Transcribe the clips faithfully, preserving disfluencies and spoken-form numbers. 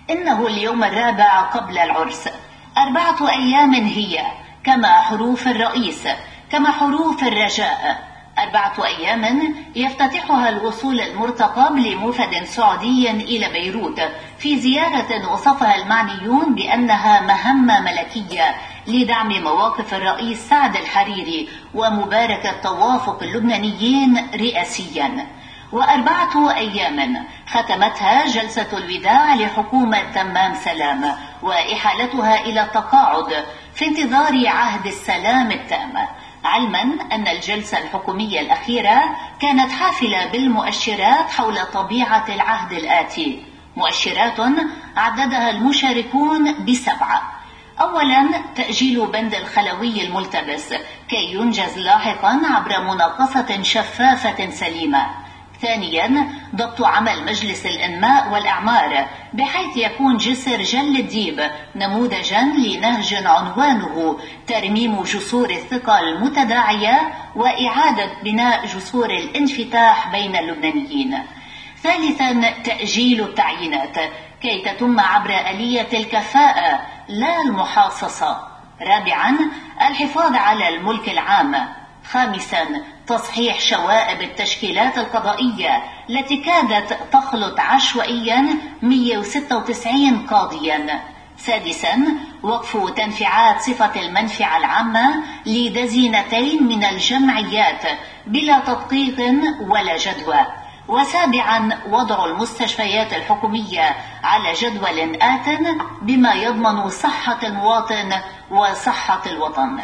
إنه اليوم الرابع قبل العرس. أربعة أيام هي كما حروف الرئيس، كما حروف الرجاء. أربعة أيام يفتتحها الوصول المرتقب لموفد سعودي إلى بيروت في زيارة وصفها المعنيون بأنها مهمة ملكية لدعم مواقف الرئيس سعد الحريري ومباركة توافق اللبنانيين رئاسيا. وأربعة أيام ختمتها جلسة الوداع لحكومة تمام سلام وإحالتها إلى التقاعد في انتظار عهد السلام التام، علما أن الجلسة الحكومية الأخيرة كانت حافلة بالمؤشرات حول طبيعة العهد الآتي، مؤشرات عددها المشاركون بسبعة. أولا، تأجيل بند الخلوي الملتبس كي ينجز لاحقا عبر مناقصة شفافة سليمة. ثانيا، ضبط عمل مجلس الإنماء والإعمار بحيث يكون جسر جل الديب نموذجا لنهج عنوانه ترميم جسور الثقة المتداعية وإعادة بناء جسور الانفتاح بين اللبنانيين. ثالثا، تأجيل التعيينات كي تتم عبر آلية الكفاءة لا المحاصصة. رابعا، الحفاظ على الملك العام. خامسا، تصحيح شوائب التشكيلات القضائية التي كادت تخلط عشوائيا مئة وستة وتسعين قاضيا. سادسا، وقف تنفيعات صفة المنفعة العامة لدزينتين من الجمعيات بلا تدقيق ولا جدوى. وسابعا، وضع المستشفيات الحكومية على جدول آت بما يضمن صحة المواطن وصحة الوطن.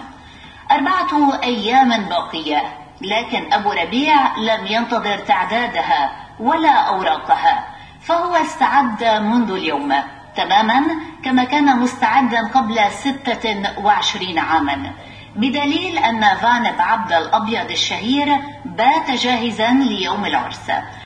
أربعة أيام باقية، لكن أبو ربيع لم ينتظر تعدادها ولا أوراقها، فهو استعد منذ اليوم تماما كما كان مستعدا قبل ستة وعشرين عاما، بدليل أن فانب عبد الأبيض الشهير بات جاهزا ليوم العرس.